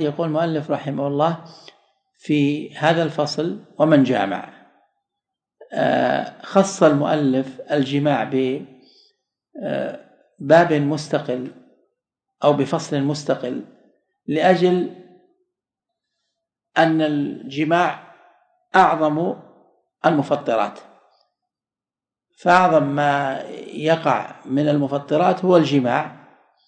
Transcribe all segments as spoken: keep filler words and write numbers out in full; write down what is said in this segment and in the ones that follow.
يقول المؤلف رحمه الله في هذا الفصل: ومن جامع. خص المؤلف الجماع بباب مستقل أو بفصل مستقل لأجل أن الجماع أعظم المفطرات، فأعظم ما يقع من المفطرات هو الجماع،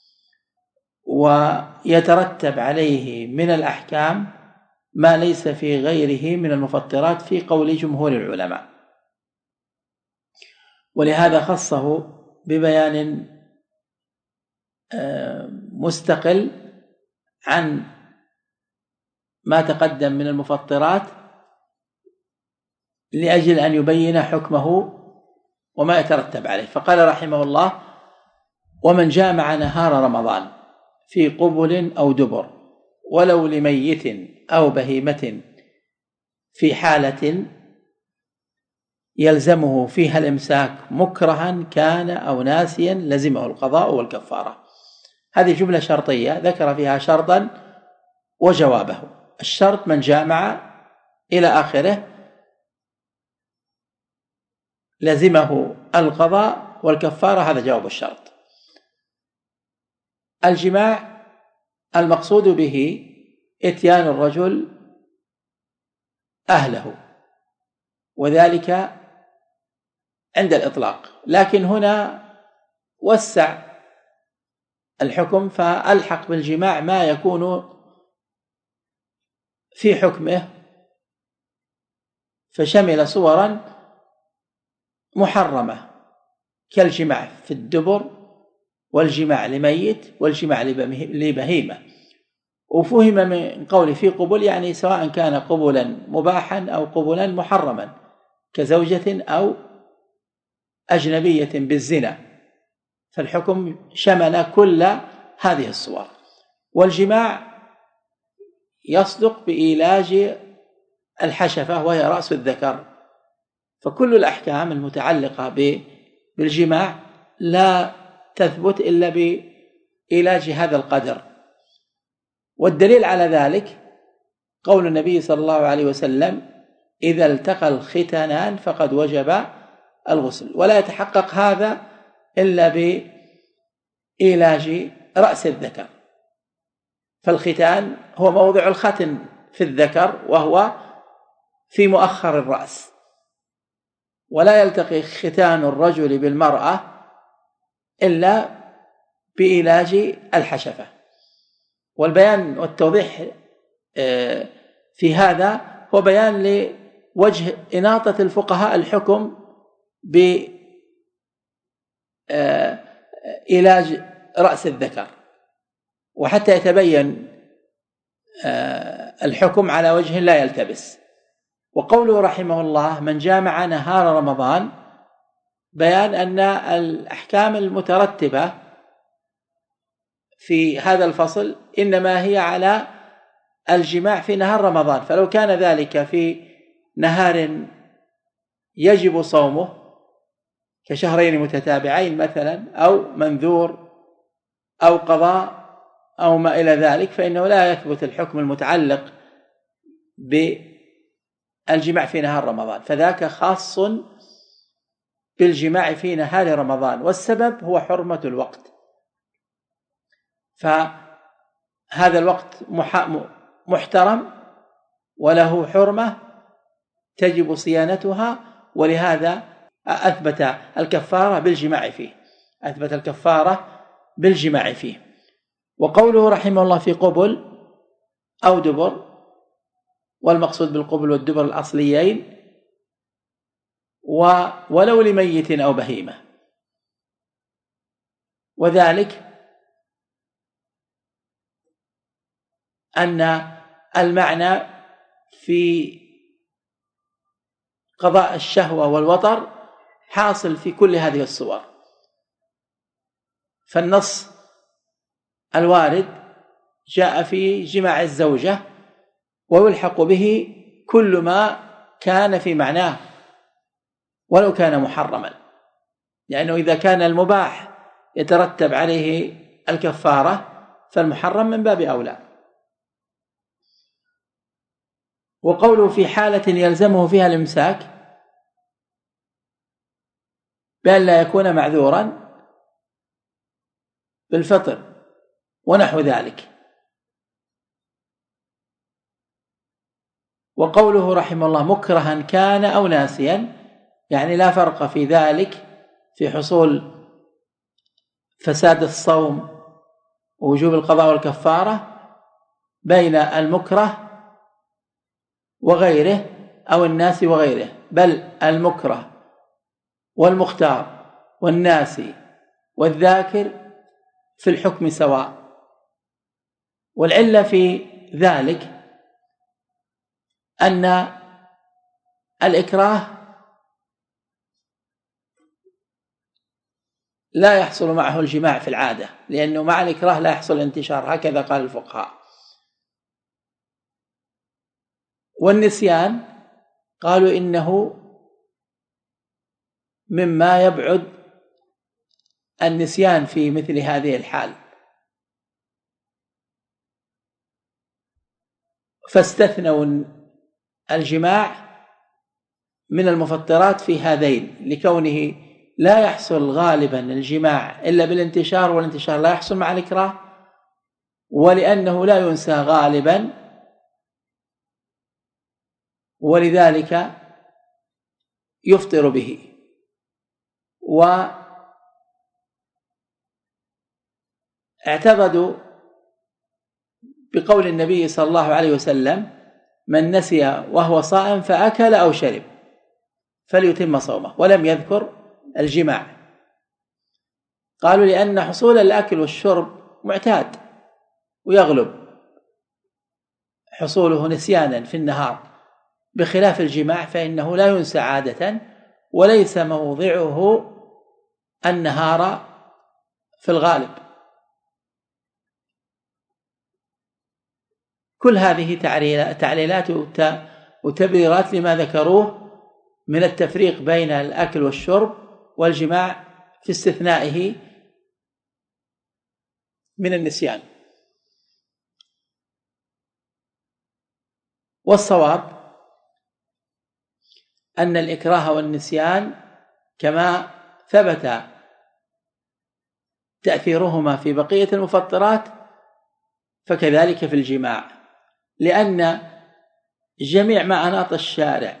ويترتب عليه من الأحكام ما ليس في غيره من المفطرات في قول جمهور العلماء، ولهذا خصه ببيان مستقل عن ما تقدم من المفطرات لأجل أن يبين حكمه وما يترتب عليه. فقال رحمه الله: ومن جامع نهار رمضان في قبل أو دبر ولو لميت أو بهيمة في حالة يلزمه فيها الإمساك مكرها كان أو ناسيا لزمه القضاء والكفارة. هذه جملة شرطية ذكر فيها شرطا وجوابه. الشرط من جامع إلى آخره لزمه القضاء والكفارة، هذا جواب الشرط. الجماع المقصود به إتيان الرجل أهله، وذلك عند الإطلاق، لكن هنا وسع الحكم فألحق بالجماع ما يكون في حكمه، فشمل صورا محرمة كالجماع في الدبر والجماع لميت والجماع لبهيمة. وفهم من قول في قبل يعني سواء كان قبلا مباحا أو قبلا محرما كزوجة أو أجنبية بالزنا، فالحكم شمل كل هذه الصور. والجماع يصدق بإيلاج الحشفة وهي رأس الذكر، فكل الأحكام المتعلقة بالجماع لا تثبت إلا بإيلاج هذا القدر. والدليل على ذلك قول النبي صلى الله عليه وسلم: إذا التقى الختانان فقد وجب الغسل. ولا يتحقق هذا إلا بإيلاج رأس الذكر، فالختان هو موضع الختن في الذكر وهو في مؤخر الرأس، ولا يلتقي ختان الرجل بالمرأة إلا بإيلاج الحشفة. والبيان والتوضيح في هذا هو بيان لوجه إناطة الفقهاء الحكم بإيلاج رأس الذكر، وحتى يتبين الحكم على وجه لا يلتبس. وقوله رحمه الله: من جامع نهار رمضان، بيان أن الأحكام المترتبة في هذا الفصل إنما هي على الجماع في نهار رمضان، فلو كان ذلك في نهار يجب صومه كشهرين متتابعين مثلا أو منذور أو قضاء أو ما إلى ذلك، فإنه لا يثبت الحكم المتعلق بالجماع في نهار رمضان، فذاك خاص بالجماع في نهار رمضان، والسبب هو حرمة الوقت. فهذا الوقت محترم وله حرمة تجب صيانتها، ولهذا أثبت الكفارة بالجماع فيه أثبت الكفارة بالجماع فيه. وقوله رحمه الله: في قبل أو دبر، والمقصود بالقبل والدبر الأصليين، ولو لميت أو بهيمة، وذلك أن المعنى في قضاء الشهوة والوطر حاصل في كل هذه الصور، فالنص الوارد جاء في جماع الزوجة، ويلحق به كل ما كان في معناه ولو كان محرما، لأنه إذا كان المباح يترتب عليه الكفارة فالمحرم من باب أولى. وقوله في حالة يلزمه فيها الإمساك بأن لا يكون معذورا بالفطر ونحو ذلك. وقوله رحمه الله مكرها كان أو ناسيا، يعني لا فرق في ذلك في حصول فساد الصوم ووجوب القضاء والكفارة بين المكره وغيره أو الناس وغيره، بل المكره والمختار والناسي والذاكر في الحكم سواء. والعلة في ذلك أن الإكراه لا يحصل معه الجماع في العادة، لأنه مع الإكراه لا يحصل الانتشار، هكذا قال الفقهاء. والنسيان قالوا إنه مما يبعد النسيان في مثل هذه الحال، فاستثنوا الجماع من المفطرات في هذين لكونه لا يحصل غالبا الجماع إلا بالانتشار، والانتشار لا يحصل مع الإكراه، ولأنه لا ينسى غالبا، ولذلك يفطر به. واعتقدوا بقول النبي صلى الله عليه وسلم من نسي وهو صائم فأكل أو شرب فليتم صومه، ولم يذكر الجماع. قالوا لأن حصول الأكل والشرب معتاد ويغلب حصوله نسيانا في النهار، بخلاف الجماع فإنه لا ينسى عادة وليس موضعه النهار في الغالب. كل هذه تعليلات وتبريرات لما ذكروه من التفريق بين الأكل والشرب والجماع في استثنائه من النسيان. والصواب أن الإكراه والنسيان كما ثبت تأثيرهما في بقية المفطرات فكذلك في الجماع، لأن جميع ما أناط الشارع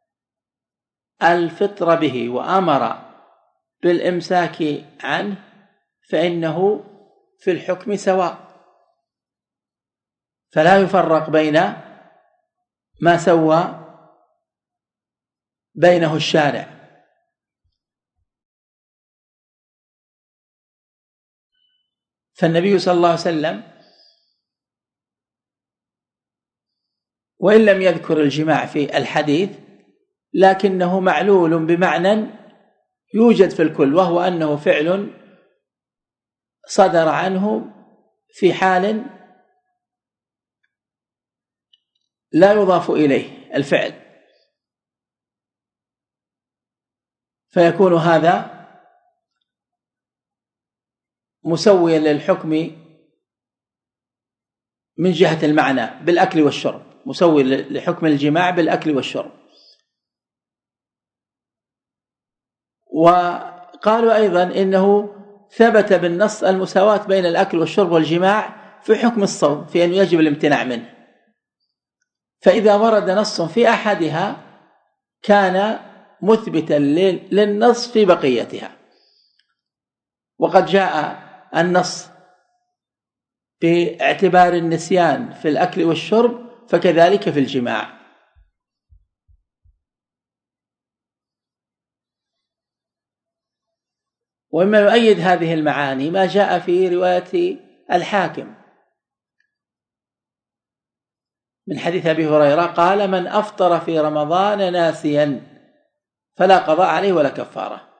الفطر به وأمر بالإمساك عنه فإنه في الحكم سواء، فلا يفرق بين ما سوى بينه الشارع. فالنبي صلى الله عليه وسلم وإن لم يذكر الجماع في الحديث لكنه معلول بمعنى يوجد في الكل، وهو أنه فعل صدر عنه في حال لا يضاف إليه الفعل، فيكون هذا مسويا للحكم من جهة المعنى بالأكل والشرب، مسوي لحكم الجماع بالأكل والشرب. وقالوا أيضا إنه ثبت بالنص المساواة بين الأكل والشرب والجماع في حكم الصوم، في أنه يجب الامتناع منه، فإذا ورد نص في أحدها كان مثبتا للنص في بقيتها. وقد جاء النص باعتبار النسيان في الأكل والشرب فكذلك في الجماع. ومما يؤيد هذه المعاني ما جاء في رواية الحاكم من حديث أبي هريرة قال من أفطر في رمضان ناسيا فلا قضاء عليه ولا كفارة.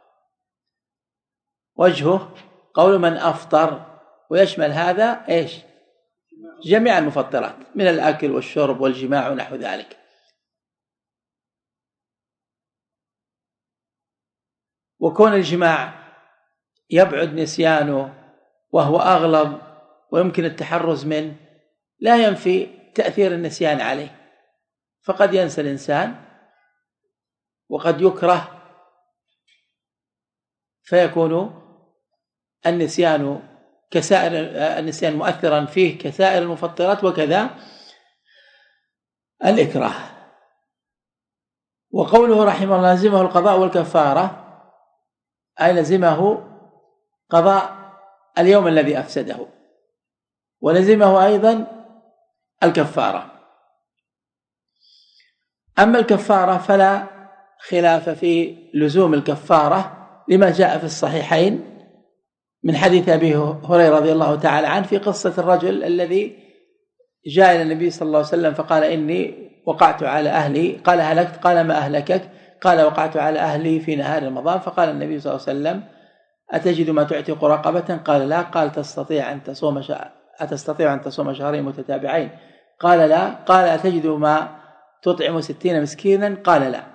وجهه قول من أفطر، ويشمل هذا إيش؟ جميع المفطرات من الأكل والشرب والجماع ونحو ذلك. وكون الجماع يبعد نسيانه وهو أغلب ويمكن التحرز منه لا ينفي تأثير النسيان عليه، فقد ينسى الإنسان وقد يكره فيكون النسيان كسائر النسيان مؤثرا فيه كسائر المفطرات، وكذا الإكراه. وقوله رحمه الله لزمه القضاء والكفارة، أي لزمه قضاء اليوم الذي أفسده، ولزمه أيضا الكفارة. أما الكفارة فلا خلاف في لزوم الكفارة لما جاء في الصحيحين من حديث أبي هريرة رضي الله تعالى عنه في قصة الرجل الذي جاء إلى النبي صلى الله عليه وسلم فقال إني وقعت على أهلي، قال هلكت، قال ما أهلكك؟ قال وقعت على أهلي في نهار رمضان. فقال النبي صلى الله عليه وسلم أتجد ما تعتق رقبة؟ قال لا. قال تستطيع أن تصوم شهر أتستطيع أن تصوم شهرين متتابعين؟ قال لا. قال أتجد ما تطعم ستين مسكينا؟ قال لا.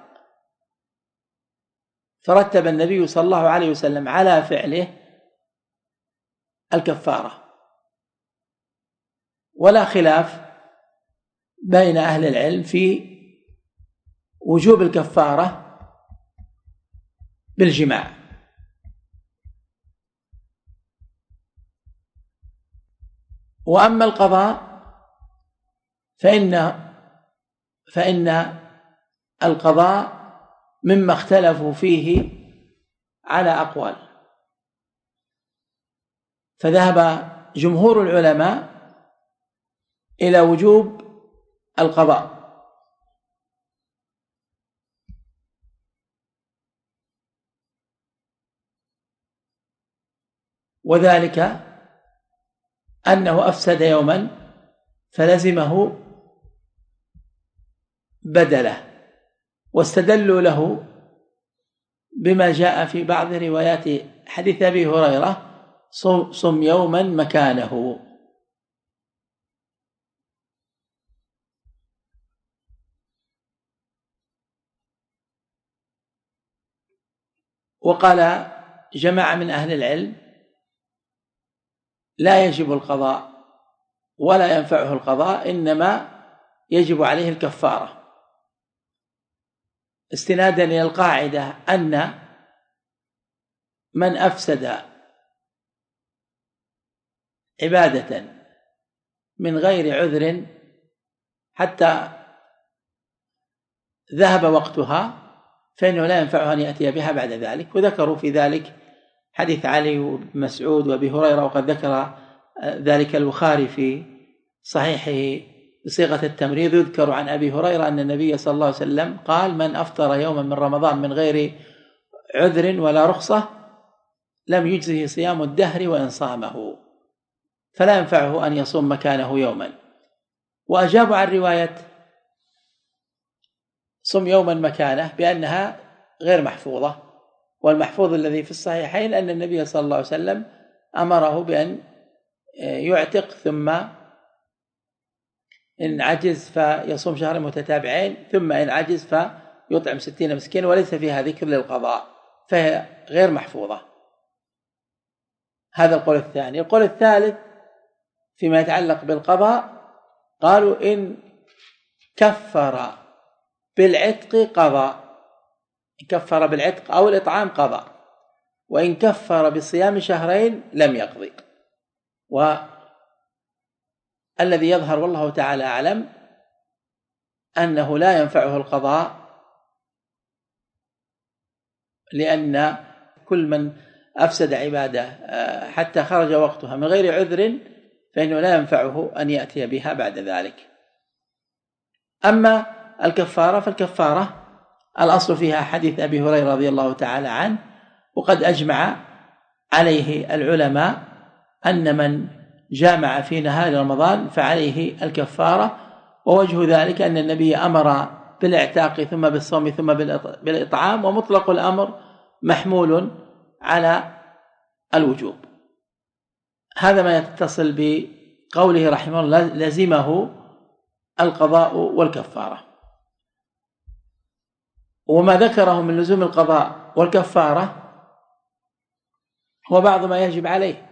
فرتب النبي صلى الله عليه وسلم على فعله الكفارة. ولا خلاف بين أهل العلم في وجوب الكفارة بالجماع. وأما القضاء فإن فإن القضاء مما اختلفوا فيه على أقوال، فذهب جمهور العلماء إلى وجوب القضاء، وذلك أنه أفسد يوما فلزمه بدله، واستدلوا له بما جاء في بعض روايات حديث أبي هريرة صم يوما مكانه. وقال جماعة من أهل العلم لا يجب القضاء ولا ينفعه القضاء، إنما يجب عليه الكفارة، استنادا إلى القاعدة أن من أفسد عبادة من غير عذر حتى ذهب وقتها فإنه لا ينفعه أن يأتي بها بعد ذلك. وذكروا في ذلك حديث علي وابن مسعود وأبي هريرة، وقد ذكر ذلك البخاري في صحيحه بصيغة التمريض. يذكر عن أبي هريرة أن النبي صلى الله عليه وسلم قال من أفطر يوما من رمضان من غير عذر ولا رخصة لم يجزه صيام الدهر وإن صامه، فلا ينفعه أن يصوم مكانه يوما. وأجابوا عن رواية صم يوما مكانه بأنها غير محفوظة، والمحفوظ الذي في الصحيحين أن النبي صلى الله عليه وسلم أمره بأن يعتق ثم إن عجز فيصوم شهر متتابعين، ثم إن عجز فيطعم ستين مسكين، وليس فيها ذكر للقضاء، فهي غير محفوظة. هذا القول الثاني. القول الثالث فيما يتعلق بالقضاء قالوا إن كفر بالعتق قضاء، إن كفر بالعتق أو الإطعام قضاء، وإن كفر بصيام شهرين لم يقضي. والذي يظهر والله تعالى أعلم أنه لا ينفعه القضاء، لأن كل من أفسد عبادة حتى خرج وقتها من غير عذر فإنه لا ينفعه أن يأتي بها بعد ذلك. أما الكفارة فالكفارة الأصل فيها حديث أبي هريرة رضي الله تعالى عنه، وقد أجمع عليه العلماء أن من جامع في نهار رمضان فعليه الكفارة. ووجه ذلك أن النبي أمر بالاعتاق ثم بالصوم ثم بالإطعام، ومطلق الأمر محمول على الوجوب. هذا ما يتصل بقوله رحمه الله لزمه القضاء والكفارة. وما ذكره من لزوم القضاء والكفارة هو بعض ما يجب عليه،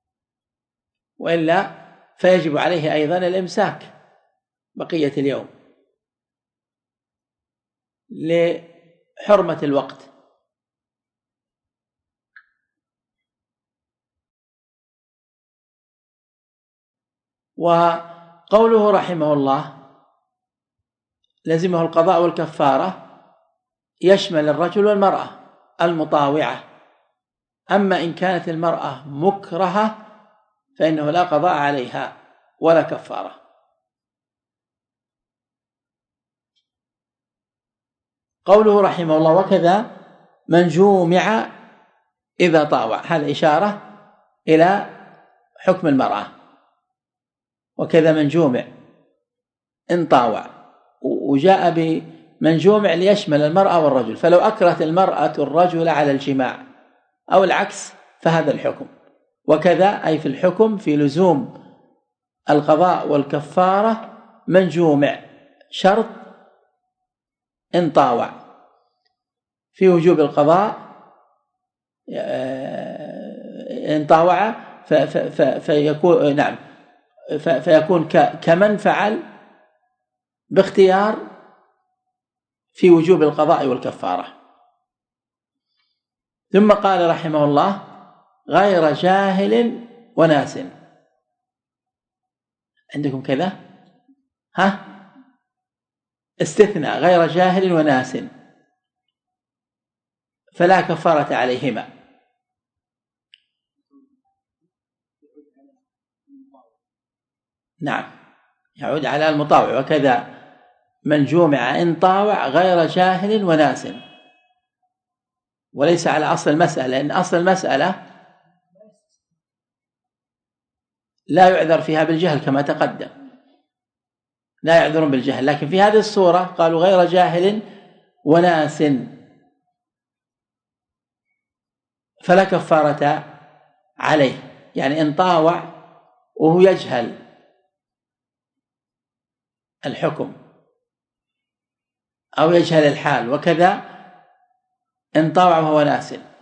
وإلا فيجب عليه أيضا الإمساك بقية اليوم، لحرمة الوقت. وقوله رحمه الله لزمه القضاء والكفارة يشمل الرجل والمرأة المطاوعة، أما إن كانت المرأة مكرهة فإنه لا قضاء عليها ولا كفارة. قوله رحمه الله وكذا من جومع إذا طاوع، هذا إشارة إلى حكم المرأة. وكذا من جومع إن طاوع، وجاء بمن جومع ليشمل المرأة والرجل، فلو أكرهت المرأة الرجل على الجماع أو العكس فهذا الحكم. وكذا أي في الحكم في لزوم القضاء والكفارة من جومع، شرط إن طاوع في وجوب القضاء إن طاوع فيكون نعم فيكون كمن فعل باختيار في وجوب القضاء والكفارة. ثم قال رحمه الله غير جاهل وناس. عندكم كذا ها استثناء غير جاهل وناس فلا كفارة عليهما. نعم يعود على المطاوع. وكذا من جومع إن طاوع غير جاهل وناس، وليس على أصل المسألة، لأن أصل المسألة لا يعذر فيها بالجهل كما تقدم، لا يعذرون بالجهل، لكن في هذه الصورة قالوا غير جاهل وناس فلا كفارة عليه، يعني إن طاوع وهو يجهل الحكم أو يجهل الحال. وكذا إن طاوع وهو ناس